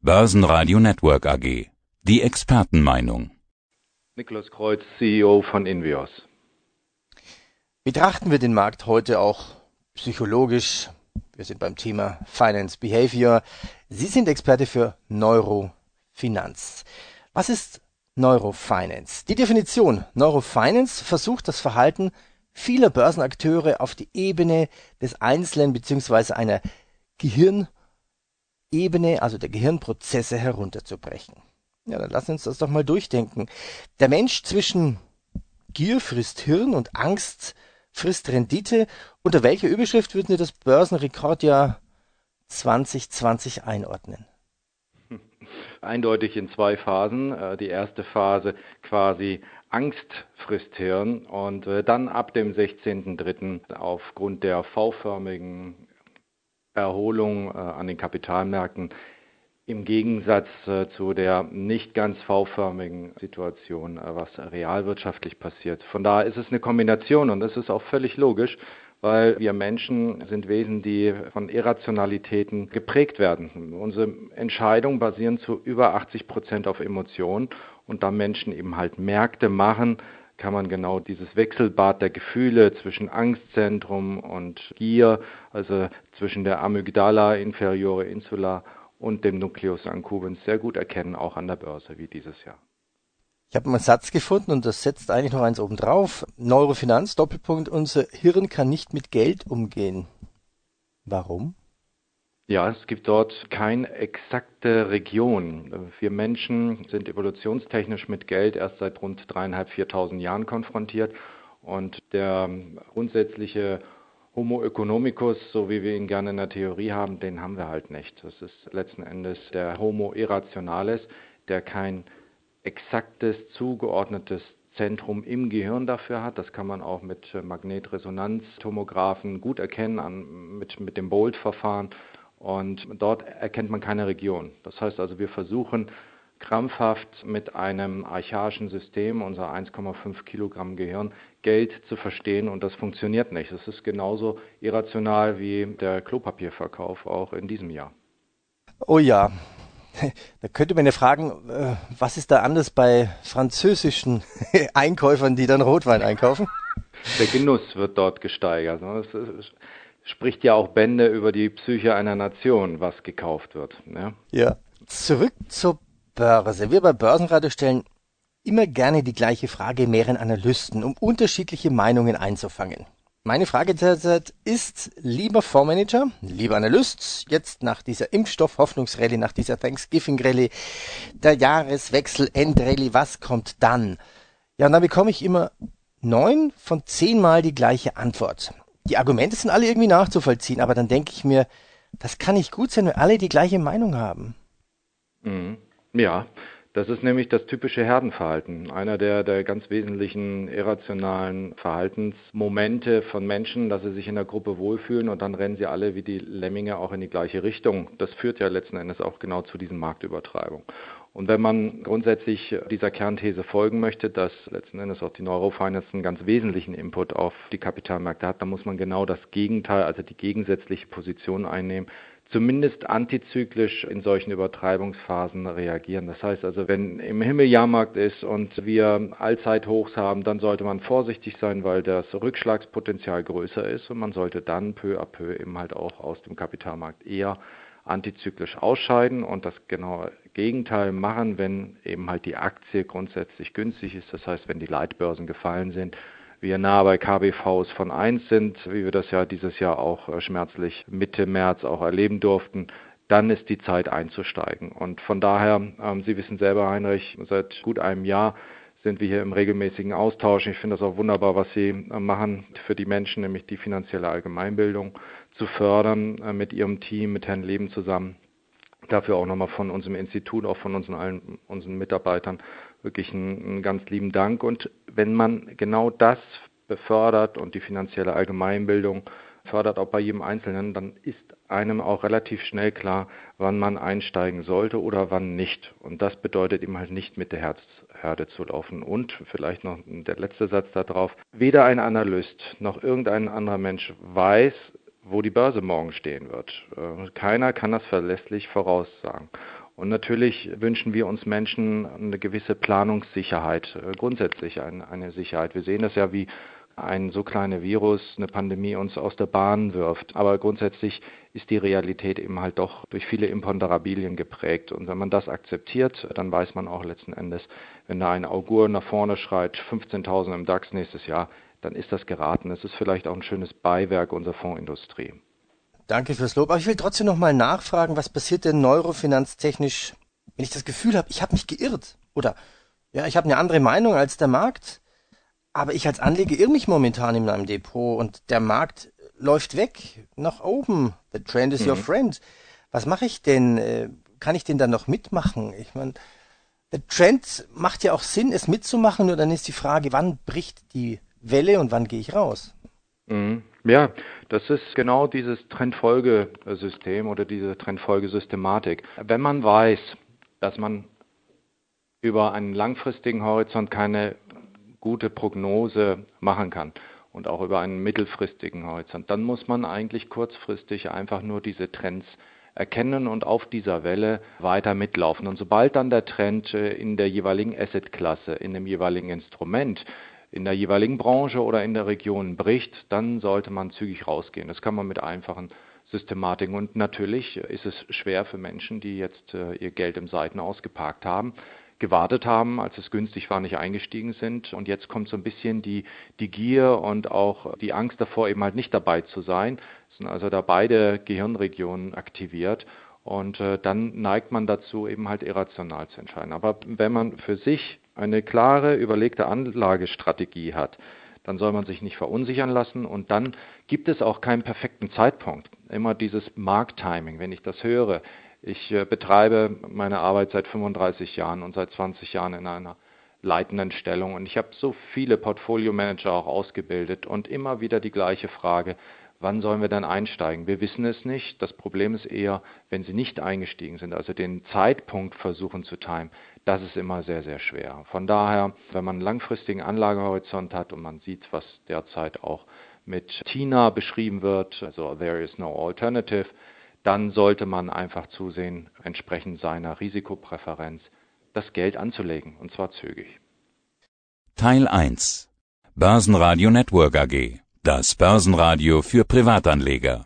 Börsenradio Network AG. Die Expertenmeinung. Niklas Kreuz, CEO von Invios. Betrachten wir den Markt heute auch psychologisch. Wir sind beim Thema Finance Behavior. Sie sind Experte für Neurofinanz. Was ist Neurofinance? Die Definition: Neurofinance versucht das Verhalten vieler Börsenakteure auf die Ebene des Einzelnen bzw. einer Gehirnebene, also der Gehirnprozesse, herunterzubrechen. Ja, dann lassen wir uns das doch mal durchdenken. Der Mensch zwischen Gier frisst Hirn und Angst frisst Rendite. Unter welcher Überschrift würden Sie das Börsenrekordjahr 2020 einordnen? Eindeutig in zwei Phasen. Die erste Phase quasi Angst frisst Hirn und dann ab dem 16.03. aufgrund der V-förmigen Erholung an den Kapitalmärkten im Gegensatz zu der nicht ganz V-förmigen Situation, was realwirtschaftlich passiert. Von daher ist es eine Kombination und das ist auch völlig logisch, weil wir Menschen sind Wesen, die von Irrationalitäten geprägt werden. Unsere Entscheidungen basieren zu über 80% auf Emotionen und da Menschen eben halt Märkte machen, kann man genau dieses Wechselbad der Gefühle zwischen Angstzentrum und Gier, also zwischen der Amygdala, inferiore Insula und dem Nucleus accumbens sehr gut erkennen, auch an der Börse wie dieses Jahr. Ich habe einen Satz gefunden und das setzt eigentlich noch eins oben drauf. Neurofinanz, Doppelpunkt, unser Hirn kann nicht mit Geld umgehen. Warum? Ja, es gibt dort keine exakte Region. Wir Menschen sind evolutionstechnisch mit Geld erst seit rund 3.500, 4.000 Jahren konfrontiert und der grundsätzliche Homo economicus, so wie wir ihn gerne in der Theorie haben, den haben wir halt nicht. Das ist letzten Endes der Homo irrationalis, der kein exaktes, zugeordnetes Zentrum im Gehirn dafür hat. Das kann man auch mit Magnetresonanztomographen gut erkennen, mit dem Bolt-Verfahren. Und dort erkennt man keine Region. Das heißt also, wir versuchen krampfhaft mit einem archaischen System, unser 1,5 Kilogramm Gehirn, Geld zu verstehen und das funktioniert nicht. Das ist genauso irrational wie der Klopapierverkauf auch in diesem Jahr. Oh ja, da könnte man ja fragen, was ist da anders bei französischen Einkäufern, die dann Rotwein einkaufen? Der Genuss wird dort gesteigert. Das spricht ja auch Bände über die Psyche einer Nation, was gekauft wird. Ja. Zurück zur Börse. Wir bei Börsenradio stellen immer gerne die gleiche Frage mehreren Analysten, um unterschiedliche Meinungen einzufangen. Meine Frage derzeit ist, lieber Fondsmanager, lieber Analyst, jetzt nach dieser Impfstoff-Hoffnungsrallye, nach dieser Thanksgiving-Rallye, der Jahreswechsel-Endrallye, was kommt dann? Ja, und dann bekomme ich immer 9 von 10 Mal die gleiche Antwort. Die Argumente sind alle irgendwie nachzuvollziehen, aber dann denke ich mir, das kann nicht gut sein, wenn alle die gleiche Meinung haben. Ja, das ist nämlich das typische Herdenverhalten. Einer der ganz wesentlichen irrationalen Verhaltensmomente von Menschen, dass sie sich in der Gruppe wohlfühlen und dann rennen sie alle wie die Lemminge auch in die gleiche Richtung. Das führt ja letzten Endes auch genau zu diesen Marktübertreibungen. Und wenn man grundsätzlich dieser Kernthese folgen möchte, dass letzten Endes auch die Neurofinance einen ganz wesentlichen Input auf die Kapitalmärkte hat, dann muss man genau das Gegenteil, also die gegensätzliche Position einnehmen, zumindest antizyklisch in solchen Übertreibungsphasen reagieren. Das heißt also, wenn im Himmel Jahrmarkt ist und wir Allzeithochs haben, dann sollte man vorsichtig sein, weil das Rückschlagspotenzial größer ist und man sollte dann peu à peu eben halt auch aus dem Kapitalmarkt eher antizyklisch ausscheiden und das genaue Gegenteil machen, wenn eben halt die Aktie grundsätzlich günstig ist. Das heißt, wenn die Leitbörsen gefallen sind, wir nahe bei KBVs von 1 sind, wie wir das ja dieses Jahr auch schmerzlich Mitte März auch erleben durften, dann ist die Zeit einzusteigen. Und von daher, Sie wissen selber, Heinrich, seit gut einem Jahr sind wir hier im regelmäßigen Austausch. Ich finde das auch wunderbar, was Sie machen für die Menschen, nämlich die finanzielle Allgemeinbildung zu fördern mit Ihrem Team, mit Herrn Leben zusammen. Dafür auch nochmal von unserem Institut, auch von unseren Mitarbeitern wirklich einen ganz lieben Dank. Und wenn man genau das befördert und die finanzielle Allgemeinbildung fördert auch bei jedem Einzelnen, dann ist einem auch relativ schnell klar, wann man einsteigen sollte oder wann nicht. Und das bedeutet eben halt nicht mit der Herzherde zu laufen. Und vielleicht noch der letzte Satz darauf, weder ein Analyst noch irgendein anderer Mensch weiß, wo die Börse morgen stehen wird. Keiner kann das verlässlich voraussagen. Und natürlich wünschen wir uns Menschen eine gewisse Planungssicherheit, grundsätzlich eine Sicherheit. Wir sehen das ja, wie ein so kleiner Virus, eine Pandemie uns aus der Bahn wirft. Aber grundsätzlich ist die Realität eben halt doch durch viele Imponderabilien geprägt. Und wenn man das akzeptiert, dann weiß man auch letzten Endes, wenn da ein Augur nach vorne schreit, 15.000 im DAX nächstes Jahr, dann ist das geraten. Es ist vielleicht auch ein schönes Beiwerk unserer Fondsindustrie. Danke fürs Lob. Aber ich will trotzdem noch mal nachfragen, was passiert denn neurofinanztechnisch, wenn ich das Gefühl habe, ich habe mich geirrt? Oder ja, ich habe eine andere Meinung als der Markt, aber ich als Anleger irre mich momentan in meinem Depot und der Markt läuft weg, nach oben. The trend is your friend. Was mache ich denn? Kann ich den dann noch mitmachen? Ich meine, der Trend macht ja auch Sinn, es mitzumachen, nur dann ist die Frage, wann bricht die Welle und wann gehe ich raus? Ja, das ist genau dieses Trendfolgesystem oder diese Trendfolgesystematik. Wenn man weiß, dass man über einen langfristigen Horizont keine gute Prognose machen kann und auch über einen mittelfristigen Horizont, dann muss man eigentlich kurzfristig einfach nur diese Trends erkennen und auf dieser Welle weiter mitlaufen. Und sobald dann der Trend in der jeweiligen Assetklasse, in dem jeweiligen Instrument, in der jeweiligen Branche oder in der Region bricht, dann sollte man zügig rausgehen. Das kann man mit einfachen Systematiken. Und natürlich ist es schwer für Menschen, die jetzt ihr Geld im Seitenaus geparkt haben, gewartet haben, als es günstig war, nicht eingestiegen sind. Und jetzt kommt so ein bisschen die Gier und auch die Angst davor, eben halt nicht dabei zu sein. Es sind also da beide Gehirnregionen aktiviert. Und dann neigt man dazu, eben halt irrational zu entscheiden. Aber wenn man für sich eine klare, überlegte Anlagestrategie hat, dann soll man sich nicht verunsichern lassen und dann gibt es auch keinen perfekten Zeitpunkt. Immer dieses Markttiming, wenn ich das höre. Ich betreibe meine Arbeit seit 35 Jahren und seit 20 Jahren in einer leitenden Stellung und ich habe so viele Portfolio-Manager auch ausgebildet und immer wieder die gleiche Frage: Wann sollen wir dann einsteigen? Wir wissen es nicht. Das Problem ist eher, wenn Sie nicht eingestiegen sind, also den Zeitpunkt versuchen zu timen, das ist immer sehr, sehr schwer. Von daher, wenn man einen langfristigen Anlagehorizont hat und man sieht, was derzeit auch mit TINA beschrieben wird, also There is no alternative, dann sollte man einfach zusehen, entsprechend seiner Risikopräferenz, das Geld anzulegen, und zwar zügig. Teil 1 Börsenradio Network AG. Das Börsenradio für Privatanleger.